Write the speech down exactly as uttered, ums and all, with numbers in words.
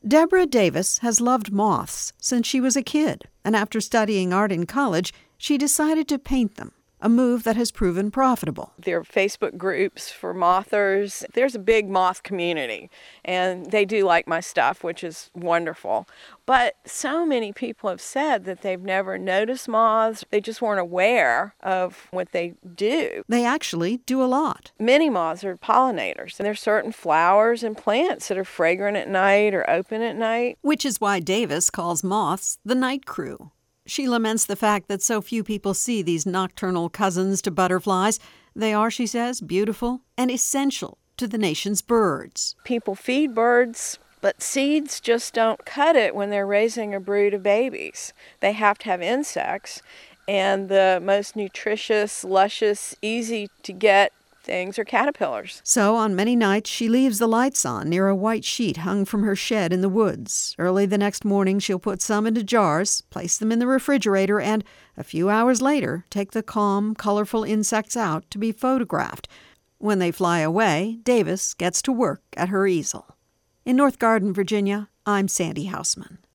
Deborah Davis has loved moths since she was a kid, and after studying art in college, she decided to paint them, a move that has proven profitable. There are Facebook groups for mothers. There's a big moth community, and they do like my stuff, which is wonderful. But so many people have said that they've never noticed moths. They just weren't aware of what they do. They actually do a lot. Many moths are pollinators, and there's certain flowers and plants that are fragrant at night or open at night. Which is why Davis calls moths the night crew. She laments the fact that so few people see these nocturnal cousins to butterflies. They are, she says, beautiful and essential to the nation's birds. People feed birds, but seeds just don't cut it when they're raising a brood of babies. They have to have insects, and the most nutritious, luscious, easy to get things are caterpillars. So on many nights, she leaves the lights on near a white sheet hung from her shed in the woods. Early the next morning, she'll put some into jars, place them in the refrigerator, and a few hours later, take the calm, colorful insects out to be photographed. When they fly away, Davis gets to work at her easel. In North Garden, Virginia, I'm Sandy Hausman.